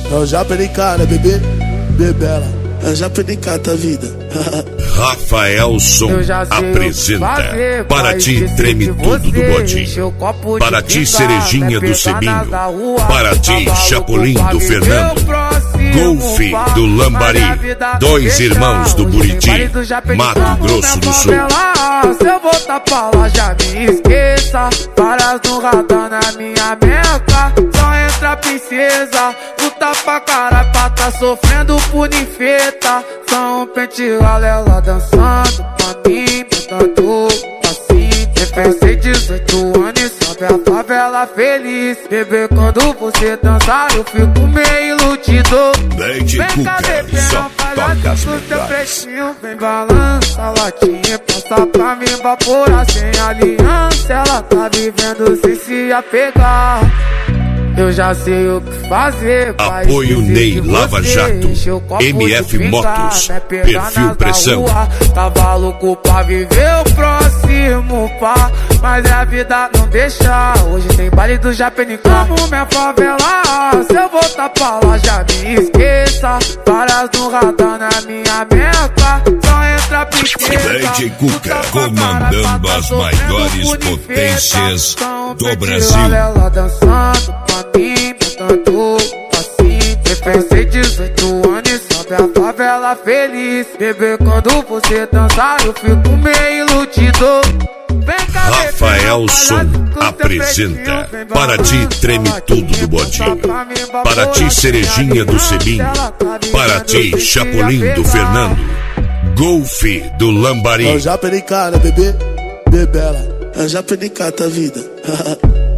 Eu já perdi cara, bebê, bebela. Eu já perdi cara, vida. Rafaelson apresenta. Para ti treme tudo do bodinho. Para ti cerejinha do Sebinho. Para ti Chapolin do Fernando. Golfe do Lambari. Dois irmãos do Buriti, Mato Grosso do Sul. Se eu voltar pra lá já me esqueça. Várias no radar na minha meca. Só entra princesa. Luta pra caralho pra tá sofrendo por ninfeta. Só um pente ela dançando pra mim, botando assim. Pensei 18 anos e sobe a favela feliz. Bebê, quando você dançar eu fico meio iludido. Vem cá, bebê, não falha do teu pretinho. Vem balança a latinha, passa pra mim evaporar sem aliança. Ela tá vivendo sem se apegar. Eu já sei o que fazer. Apoio Ney Lava Jato, MF Motos, Perfil Pressão. Tava louco pra viver o próximo pá, mas a vida não deixa. Hoje tem baile do Japenicá. Como minha favela, se eu voltar pra lá já me esqueça. Várias no radar na minha meca. Só entra princesa. DJ Cuca comandando as maiores potências do Brasil. Ela dançando pra mim, botando assim. Pensei 18 anos e sobe a favela feliz. Bebê, quando você dançar eu fico meio iludido. Rafaelson apresenta. Para ti treme tudo do bodinho. Para ti cerejinha do Sebinho. Para ti Chapolin do Fernando. Golfe do Lambari. Eu já perdi cara, bebê, bebela. Eu já perdi cara, vida.